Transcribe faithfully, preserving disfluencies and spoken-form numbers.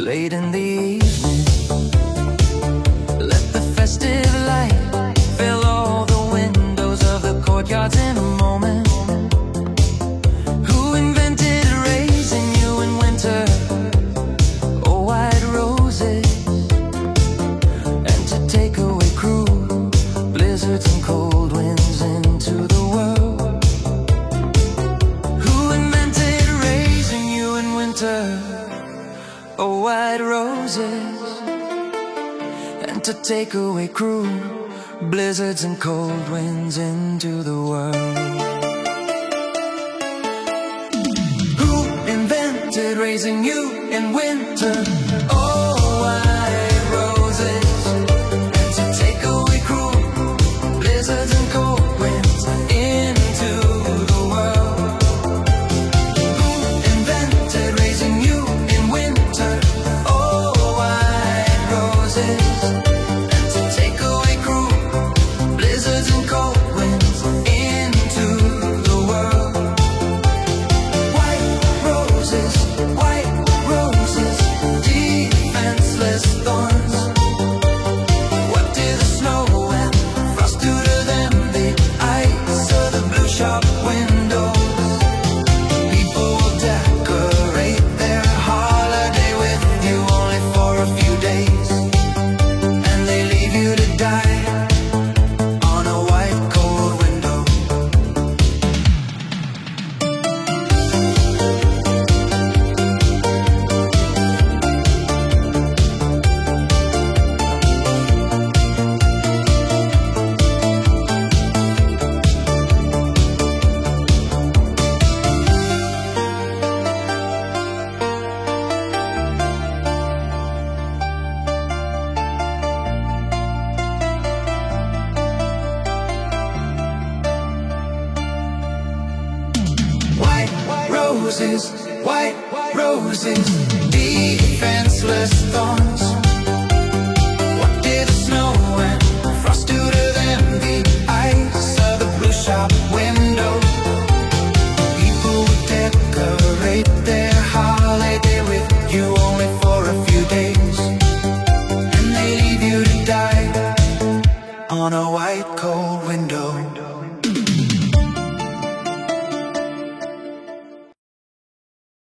late in the evening. Let the festive light fill all the windows of the courtyards in a moment. Who invented raising you in winter? Oh, white roses. And to take away cruel blizzards and cold winds into the world. Who invented raising you in winter? Oh, white roses. And to take away cruel blizzards and cold winds into the world. Who invented raising you in winter? Oh, white roses. And to take away cruel blizzards and cold winds into the world. Who invented raising you in winter? Oh, white roses. And to take away cruel blizzards and cold winds into the world. White roses, white roses, defenseless thorns. What did the snow and frost do to them? The ice or the blue shop windows. People will decorate their holiday with you only for a few days, and they leave you to die on a white cold window. White roses, white roses, defenseless thorns.